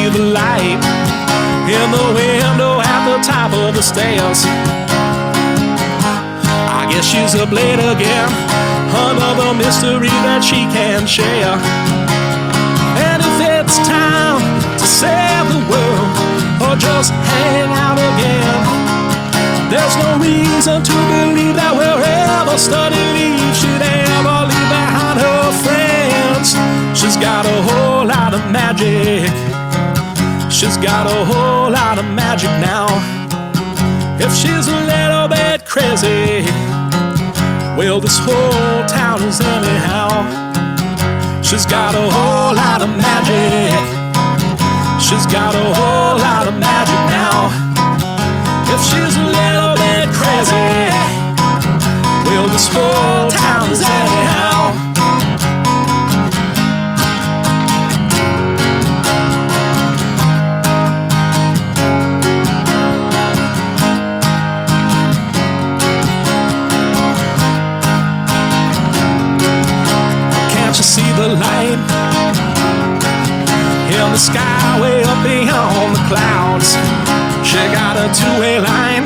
the light in the window at the top of the stairs. I guess she's a blade again, another mystery that she can't share. And if it's time to save the world or just hang out again, there's no reason to believe that wherever Study leaves, she'd ever leave behind her friends. She's got a whole lot of magic. She's got a whole lot of magic now. If she's a little bit crazy, well, this whole town is anyhow. She's got a whole lot of magic. She's got a whole lot of magic now. If she's a little bit crazy, well, this whole town is anyhow. Can't you see the light in the sky way up beyond the clouds? She got a two-way line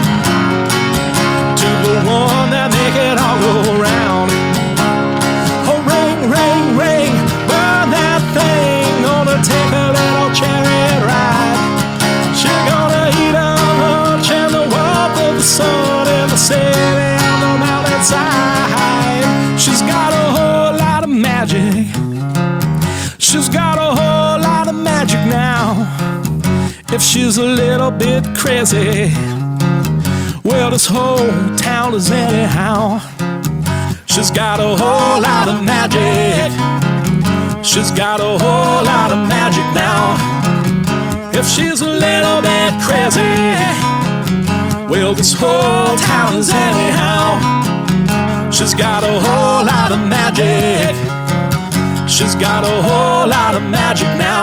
to the one that make it all go round. Oh, ring, ring, ring, burn that thing, gonna take a little chariot ride. She gonna eat her lunch and the warmth of the sun in the city on the mountainside. She's got a whole lot of magic. She's got a whole lot of magic now. If she's a little bit crazy, well, this whole town is anyhow. She's got a whole lot of magic. She's got a whole lot of magic now. If she's a little bit crazy, well, this whole town is anyhow. She's got a whole lot of magic. She's got a whole lot of magic now.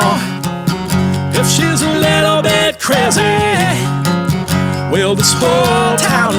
If she's a little bit crazy, well, this whole town